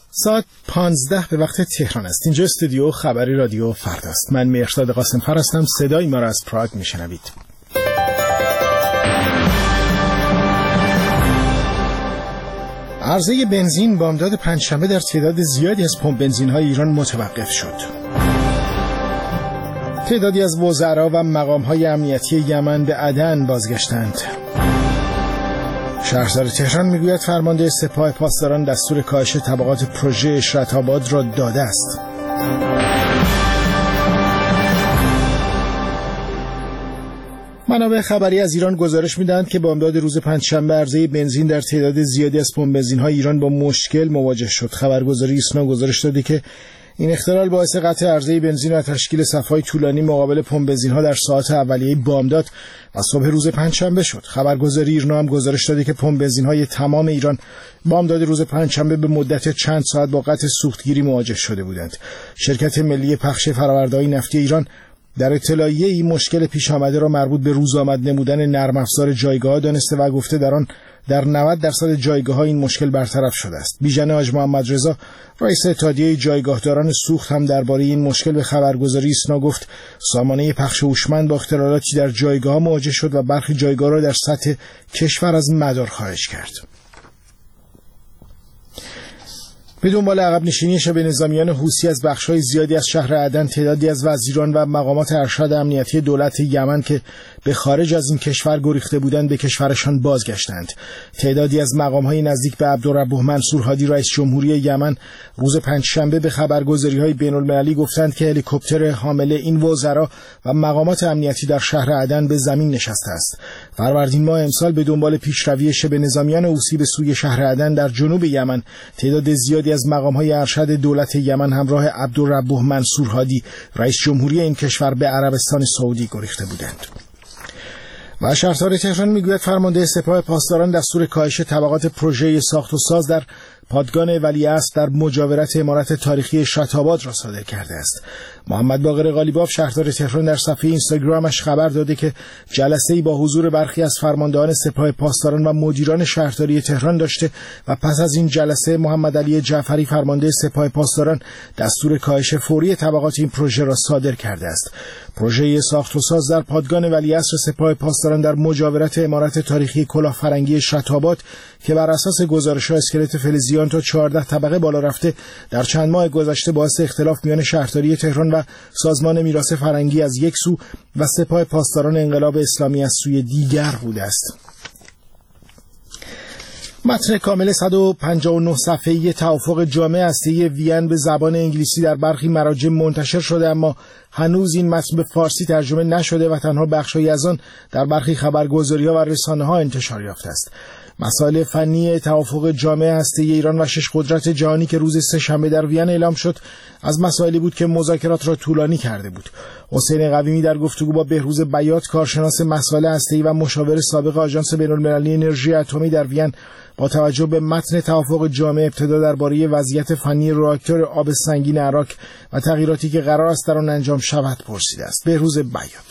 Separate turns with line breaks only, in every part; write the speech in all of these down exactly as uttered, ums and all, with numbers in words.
ساعت پانزده به وقت تهران است. اینجا استودیو خبری رادیو فرداست. من مهرداد قاسم‌فر هستم. صدای ما را از پراگ میشنوید. عرضه بنزین بامداد پنجشنبه در تعداد زیادی از پمپ بنزین‌های ایران متوقف شد. تعدادی از وزرا و مقام‌های امنیتی یمن به عدن بازگشتند. شهردار تهران میگوید فرمانده سپاه پاسداران دستور کاهش طبقات پروژه اشرت آباد را داده است. منابع خبری از ایران گزارش می‌دهند که بامداد روز پنجشنبه عرضه بنزین در تعداد زیادی از پمپ بنزین‌های ایران با مشکل مواجه شد. خبرگزاری ایسنا گزارش داده که این اختلال باعث قطع عرضه بنزین و تشکیل صف‌های طولانی مقابل پمپ بنزین‌ها در ساعات اولیه بامداد و صبح روز پنجشنبه شد. خبرگزاری ایرنا هم گزارش داده که پمپ بنزین‌های تمام ایران بامداد روز پنجشنبه به مدت چند ساعت با قطع سوختگیری مواجه شده بودند. شرکت ملی پخش فرآورده‌های نفتی ایران در اطلاعیه این مشکل پیش آمده را مربوط به روز آمد نمودن نرم افزار جایگاه دانسته و گفته در آن در نود درصد جایگاه‌ها این مشکل برطرف شده است. بیژن حاج محمد رضا رئیس اتحادیه جایگاهداران سوخت هم درباره این مشکل به خبرگزاری ایسنا گفت سامانه پخش هوشمند با اختلالاتی در جایگاه‌ها مواجه شد و برخی جایگاه را در سطح کشور از مدار خارج کرد. به دنبال عقب نشینی شبه نظامیان حوثی از بخش‌های زیادی از شهر عدن، تعدادی از وزیران و مقامات ارشد امنیتی دولت یمن که به خارج از این کشور گریخته بودند به کشورشان بازگشتند. تعدادی از مقام‌های نزدیک به عبدالربوح منصور هادی رئیس جمهوری یمن روز پنجشنبه به خبرگزاری‌های بین‌المللی گفتند که هلیکوپتر حامل این وزرا و مقامات امنیتی در شهر عدن به زمین نشسته است. فروردین ماه امسال به دنبال پیشروی شبه نظامیان حوثی به سوی شهر عدن در جنوب یمن، تعداد زیادی از مقام‌های ارشد دولت یمن همراه عبدالربوح منصور هادی رئیس جمهوری این کشور به عربستان سعودی گریخته بودند. و شهردار تهران میگوید فرمانده سپاه پاسداران دستور کاهش طبقات پروژه ساخت و ساز در پادگان ولیعصر در مجاورت عمارت تاریخی اشرت آباد را صادر کرده است. محمد باقر قالیباف شهردار تهران در صفحه اینستاگرامش خبر داده که جلسه‌ای با حضور برخی از فرماندهان سپاه پاسداران و مدیران شهرداری تهران داشته و پس از این جلسه محمد علی جعفری فرمانده سپاه پاسداران دستور کاهش فوری طبقات این پروژه را صادر کرده است. پروژه ساخت و ساز در پادگان ولیعصر سپاه پاسداران در مجاورت عمارت تاریخی کلاهفرنگی اشرت آباد که بر اساس گزارش‌ها اسکلت فلزیان تا چهارده طبقه بالا رفته در چند ماه گذشته باعث اختلاف میان شهرداری تهران و سازمان میراث فرهنگی از یک سو و سپاه پاسداران انقلاب اسلامی از سوی دیگر بوده است. متن کامل صد و پنجاه و نه صفحه‌ای توافق جامع هسته‌ای وین به زبان انگلیسی در برخی مراجع منتشر شده، اما هنوز این متن به فارسی ترجمه نشده و تنها بخشی از آن در برخی خبرگزاری‌ها و رسانه‌ها انتشار یافته است. مسائل فنی توافق جامع هسته‌ای ایران و شش قدرت جهانی که روز سه‌شنبه در وین اعلام شد از مسائلی بود که مذاکرات را طولانی کرده بود. حسین قویمی در گفتگو با بهروز بیات کارشناس مسائل هسته‌ای و مشاور سابق آژانس بین‌المللی انرژی اتمی در وین با توجه به متن توافق جامع ابتدا درباره وضعیت فنی راکتور آب سنگین عراق و تغییراتی که قرار است در آن انجام شود پرسیده است. بهروز بیات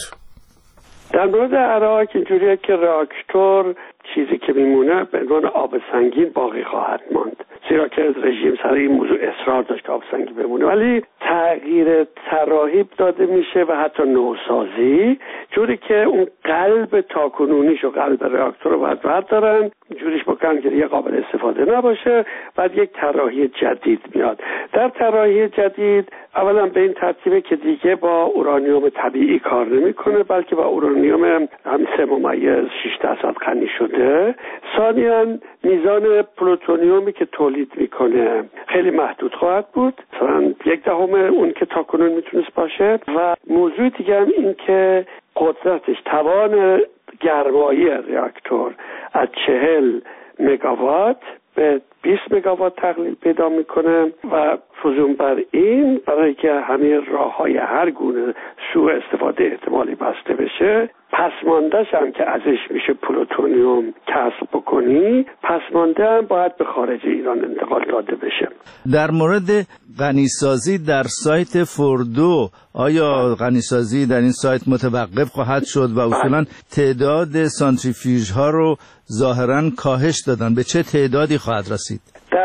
در مورد عراق اینجوریه که راکتور چیزی که میمونه به عنوان آب سنگین باقی خواهد ماند، زیرا که رژیم سر این موضوع اصرار داشت که آب سنگین بمونه، ولی تغییر طراحی داده میشه و حتی نوسازی جوری که اون قلب تاکنونیش و قلب راکتور رو باید بردارن جوریش بکنن که دیگه قابل استفاده نباشه. بعد یک طراحی جدید میاد. در طراحی جدید اولا به این ترتیبه که دیگه با اورانیوم طبیعی کار نمیکنه بلکه با اورانیوم هم سه ممیز شش درصد غنی شده. ثانیاً میزان پلوتونیومی که تولید میکنه خیلی محدود خواهد بود، مثلا یک دهم اون که تاکنون میتونست باشه. و موضوع دیگه هم این که قدرتش توان گرمایی راکتور از چهل مگاوات به بیست مگاوات تقلیل پیدا میکنه و فزون بر این برای که همه راه‌های هر گونه سوء استفاده احتمالی بسته بشه، پسمانده‌ش هم که ازش میشه پلوتونیوم کسب بکنی، پسمانده هم باید به خارج ایران انتقال داده بشه.
در مورد غنیسازی در سایت فوردو، آیا غنیسازی در این سایت متوقف خواهد شد و اصولا تعداد سانتریفیوژها رو ظاهراً کاهش دادن، به چه تعدادی خواهد رسید؟
در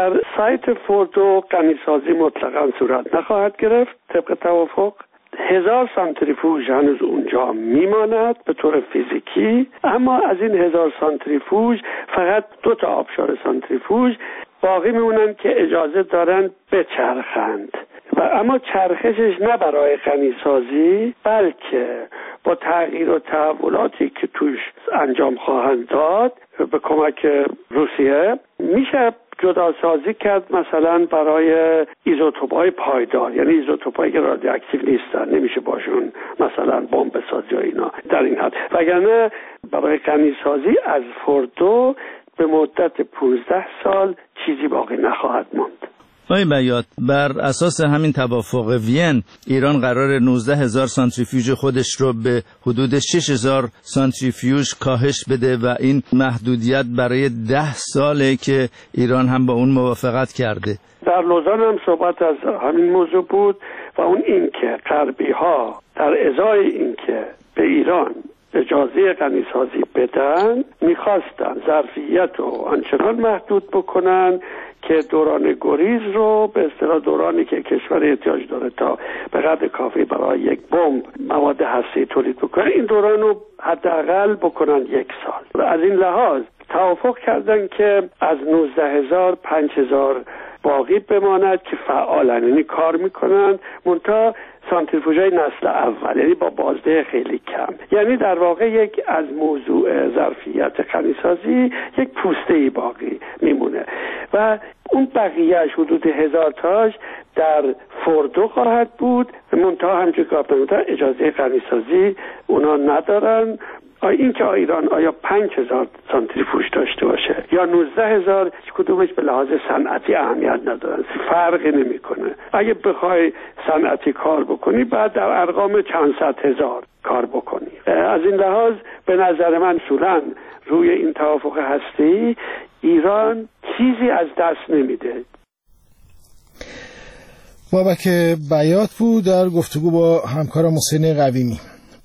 سایت فوردو غنیسازی مطلقاً صورت نخواهد گرفت طبق توافق. هزار سانتریفوژ هنوز اونجا میماند به طور فیزیکی، اما از این هزار سانتریفوژ فقط دو تا آبشار سانتریفوژ باقی میمونن که اجازه دارن بچرخند و اما چرخشش نه برای غنیسازی بلکه با تغییر و تحولاتی که توش انجام خواهند داد به کمک روسیه میشه جداسازی کرد، مثلا برای ایزوتوپ‌های پایدار، یعنی ایزوتوپ‌هایی که رادیواکتیو نیستن، نمیشه باشون مثلا بمب بسازی و اینا در این حد. وگرنه برای غنیسازی از فوردو به مدت پانزده سال چیزی باقی نخواهد ماند.
آقای بیات، بر اساس همین توافق وین ایران قرار نوزده هزار سانتریفیوژ خودش رو به حدود شش هزار سانتریفیوژ کاهش بده و این محدودیت برای ده ساله که ایران هم با اون موافقت کرده.
در لوزان هم صحبت از همین موضوع بود و اون این که غربی ها در ازای این که به ایران اجازه غنیسازی بدن میخواستن ظرفیت رو آنچنان محدود بکنن که دوران گریز رو به اصطلاح دورانی که کشور احتیاج داره تا به قدر کافی برای یک بمب مواد هسته‌ای تولید بکنه، این دوران رو حداقل بکنن یک سال. و از این لحاظ توافق کردن که از نوزده هزار پنج هزار باقی بماند که فعالن، یعنی کار میکنن، منتها سانتریفوژهای نسل اول، یعنی با بازده خیلی کم. یعنی در واقع یک از موضوع ظرفیت غنیسازی یک پوسته‌ای باقی میمونه و اون بقیهش حدود هزار تاش در فوردو خواهد بود. منتها همچون که گفتم اجازه غنیسازی اونا ندارن. این که ایران آیا پنج هزار سانتریفوژ داشته باشه یا نوزده هزار، کدومش به لحاظ صنعتی اهمیت ندارن، فرقی نمیکنه. اگه بخوای صنعتی کار بکنی بعد در ارقام چند صد هزار کار بکنی. از این لحاظ به نظر من اصولاً روی این توافق هسته‌ای ایران چیزی از دست نمیده.
بابک بیات بود در گفتگو با همکارم حسین قویمی.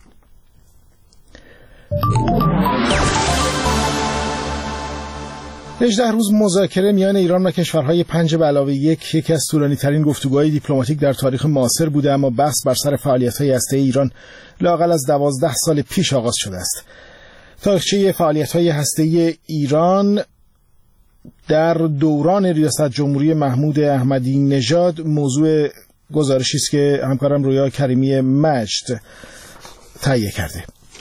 هجده روز مذاکره میان ایران و کشورهای پنج به علاوه یک یکی از طولانی ترین گفتگوهای دیپلماتیک در تاریخ معاصر بوده، اما بحث بر سر فعالیت‌های هسته‌ای ایران لااقل از دوازده سال پیش آغاز شده است. تاریخچه فعالیت‌های هسته‌ای ایران در دوران ریاست جمهوری محمود احمدی نژاد موضوع گزارشی است که همکارم رویا کریمی مجد تهیه کرده.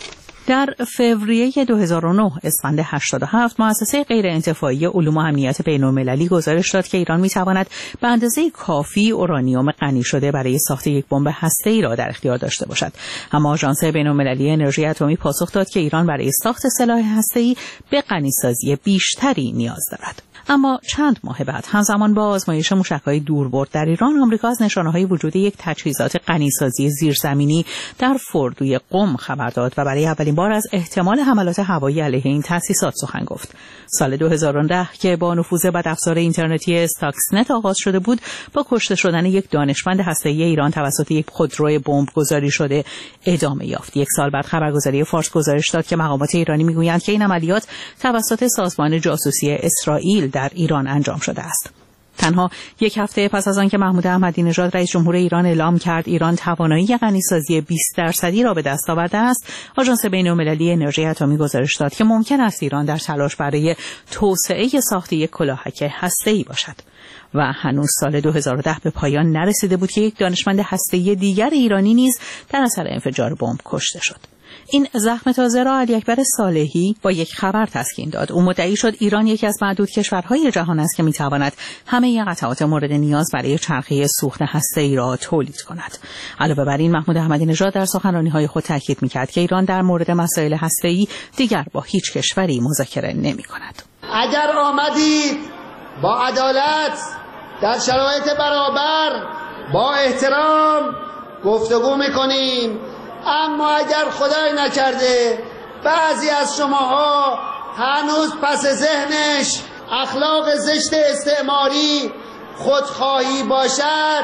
در فوریه دو هزار و نه اسفند هشتاد و هفت مؤسسه غیرانتفاعی علوم و امنیت بین‌المللی گزارش داد که ایران می‌تواند به اندازه کافی اورانیوم غنی شده برای ساخت یک بمب هسته‌ای را در اختیار داشته باشد. اما آژانس بین‌المللی انرژی اتمی پاسخ داد که ایران برای ساخت سلاح هسته‌ای به غنیسازی بیشتری نیاز دارد. اما چند ماه بعد همزمان با آزمایش موشک‌های دوربرد در ایران، آمریکا از نشانه‌های وجود یک تجهیزات غنیسازی زیرزمینی در فوردوی قم خبر داد و برای اولین بار از احتمال حملات هوایی علیه این تأسیسات سخن گفت. سال دو هزار و ده که با نفوذ بدافزار اینترنتی استاکسنت آغاز شده بود، با کشته شدن یک دانشمند هسته‌ای ایران توسط یک خودروی بمب گذاری شده ادامه یافت. یک سال بعد خبرگزاری فارس گزارش داد که مقامات ایرانی میگویند که این عملیات توسط سازمان جاسوسی اسرائیل در ایران انجام شده است. تنها یک هفته پس از آنکه محمود احمدی نژاد رئیس جمهور ایران اعلام کرد ایران توانایی غنیسازی بیست درصدی را به دست آورده است، آژانس بین‌المللی انرژی اتمی گزارش داد که ممکن است ایران در تلاش برای توسعه ساخت یک کلاهک هسته‌ای باشد. و هنوز سال دو هزار و ده به پایان نرسیده بود که یک دانشمند هسته‌ای دیگر ایرانی نیز در اثر انفجار بمب کشته شد. این زخم تازه را علی اکبر صالحی با یک خبر تسکین داد. او مدعی شد ایران یکی از معدود کشورهای جهان است که میتواند همه قطعات مورد نیاز برای چرخه سوخت هسته‌ای را تولید کند. علاوه بر این، محمود احمدی نژاد در سخنرانی‌های خود تاکید می‌کرد که ایران در مورد مسائل هسته‌ای دیگر با هیچ کشوری مذاکره نمی‌کند.
اگر آمدید با عدالت در شرایط برابر با احترام گفتگو می‌کنیم، اما اگر خدای نکرده بعضی از شماها هنوز پس ذهنش اخلاق زشت استعماری خودخواهی باشد،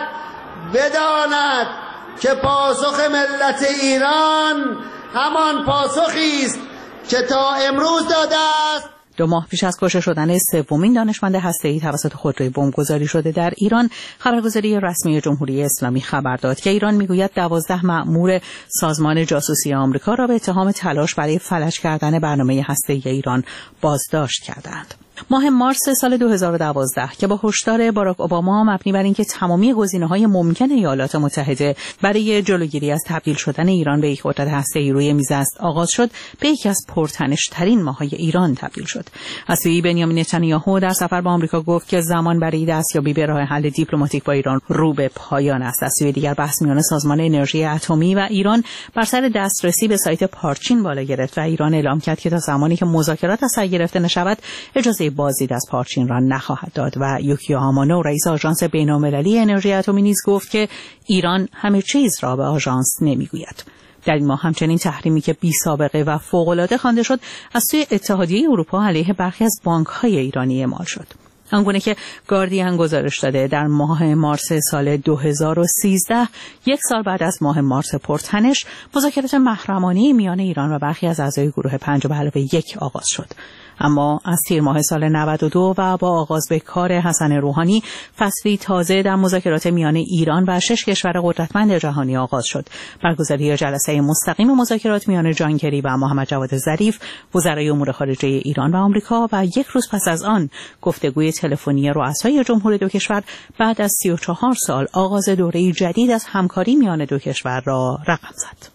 بداند که پاسخ ملت ایران همان پاسخی است که تا امروز داده است.
دو ماه پیش از کشته شدن سومین دانشمند هسته‌ای توسط خودروی بمبگذاری شده در ایران، خبرگزاری رسمی جمهوری اسلامی خبر داد که ایران میگوید دوازده مأمور سازمان جاسوسی آمریکا را به اتهام تلاش برای فلج کردن برنامه هسته‌ای ایران بازداشت کردند. ماه مارس سال دو هزار و دوازده که با هشدار باراک اوباما مبنی بر اینکه تمامی گزینه‌های ممکن ایالات متحده برای جلوگیری از تبدیل شدن ایران به یک قدرت هسته‌ای روی میز است آغاز شد، به یکی از پرتنش‌ترین ماه‌های ایران تبدیل شد. از سوی بنیامین نتانیاهو در سفر به آمریکا گفت که زمان برای دستیابی به راه حل دیپلماتیک با ایران رو به پایان است. از سوی دیگر بحث میان سازمان انرژی اتمی و ایران بر سر دسترسی به سایت پارچین بالا گرفت و ایران اعلام کرد که تا زمانی که مذاکرات از سر گرفته نشود اجازه بازدید از پارچین را نخواهد داد. و یوکیو آمانو رئیس آژانس بین‌المللی انرژی اتمی نیز گفت که ایران همه چیز را به آژانس نمیگوید. در این ماه همچنین تحریمی که بی سابقه و فوق‌العاده خوانده شد از سوی اتحادیه اروپا علیه برخی از بانک‌های ایرانی اعمال شد. آنگونه که گاردین گزارش داده در ماه مارس سال دو هزار و سیزده، یک سال بعد از ماه مارس پرتنش، مذاکرات محرمانه میان ایران و برخی از اعضای گروه پنج به علاوه یک آغاز شد. اما از تیر ماه سال نود و دو و با آغاز به کار حسن روحانی، فصلی تازه در مذاکرات میان ایران و شش کشور قدرتمند جهانی آغاز شد. برگزاری جلسه مستقیم مذاکرات میان جان کری و محمد جواد ظریف، وزرای امور خارجه ایران و آمریکا، و یک روز پس از آن گفتگوی تلفنی رؤسای جمهور دو کشور بعد از سی و چهار سال آغاز دوره جدید از همکاری میان دو کشور را رقم زد.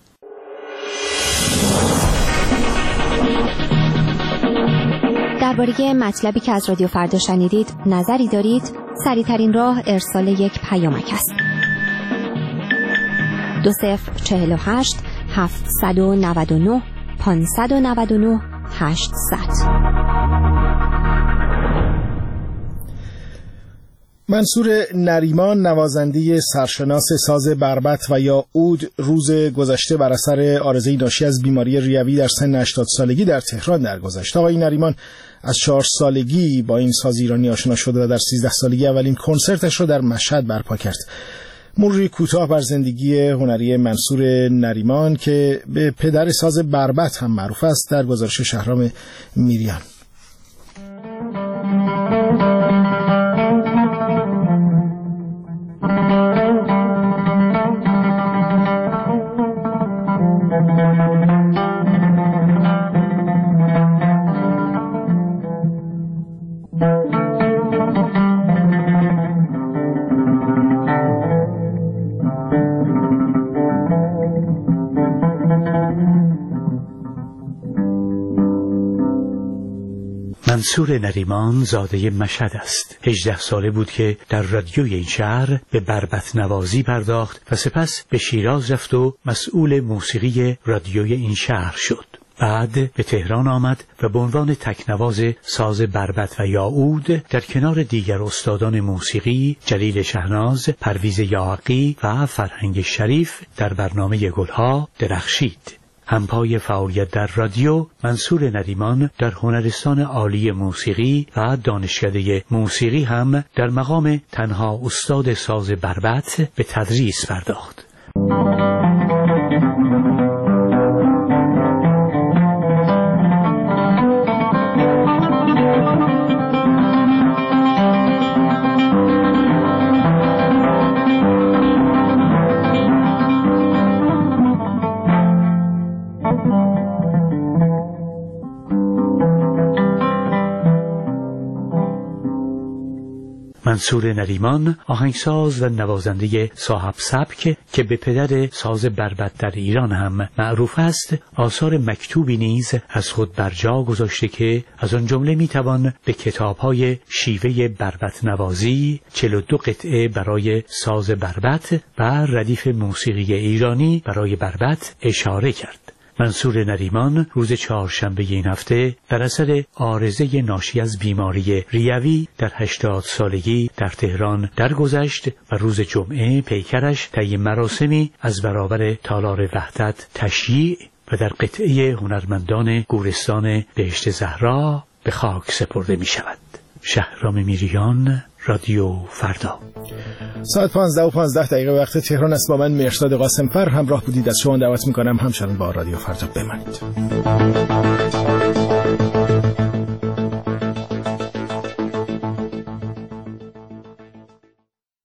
درباره مطلبی که از رادیو فردا شنیدید نظری دارید؟ سریع‌ترین راه ارسال یک پیامک است. دو صفر چهل و هشت هفتصد و نود و نه پانصد و نود و نه هشتصد.
منصور نریمان، نوازنده سرشناس ساز بربط و یا عود، روز گذشته بر اثر عارضه‌ای ناشی از بیماری ریوی در سن هشتاد سالگی در تهران درگذشت. آقای نریمان از چهار سالگی با این ساز ایرانی آشنا شده و در سیزده سالگی اولین کنسرتش را در مشهد برپا کرد. مروری کوتاه بر زندگی هنری منصور نریمان که به پدر ساز بربط هم معروف است در گزارش شهرام میریان.
منصور نریمان زاده مشهد است. هجده ساله بود که در رادیوی این شهر به بربط نوازی پرداخت و سپس به شیراز رفت و مسئول موسیقی رادیوی این شهر شد. بعد به تهران آمد و به عنوان تکنواز ساز بربط و یا عود در کنار دیگر استادان موسیقی جلیل شهناز، پرویز یاحقی و فرهنگ شریف در برنامه گلها درخشید. همپای فعالیت در رادیو، منصور نریمان در هنرستان عالی موسیقی و دانشکده موسیقی هم در مقام تنها استاد ساز بربط به تدریس پرداخت. منصور نریمان آهنگساز و نوازنده صاحب سبک که به پدر ساز بربط در ایران هم معروف است، آثار مکتوبی نیز از خود بر جا گذاشته که از آن جمله میتوان به کتاب‌های شیوه بربط نوازی، چهل و دو قطعه برای ساز بربط و ردیف موسیقی ایرانی برای بربط اشاره کرد. منصور نریمان روز چهارشنبه این هفته در اثر عارضه ناشی از بیماری ریوی در هشتاد سالگی در تهران درگذشت و روز جمعه پیکرش طی مراسمی از برابر تالار وحدت تشییع و در قطعه هنرمندان گورستان بهشت زهرا به خاک سپرده می شود. شهرام میریان، رادیو فردا.
ساعت پانزده و پانزده دقیقه وقت تهران است. با من مهرداد قاسمفر همراه بودید. از شما دعوت میکنم همچنان با رادیو فردا بمانید.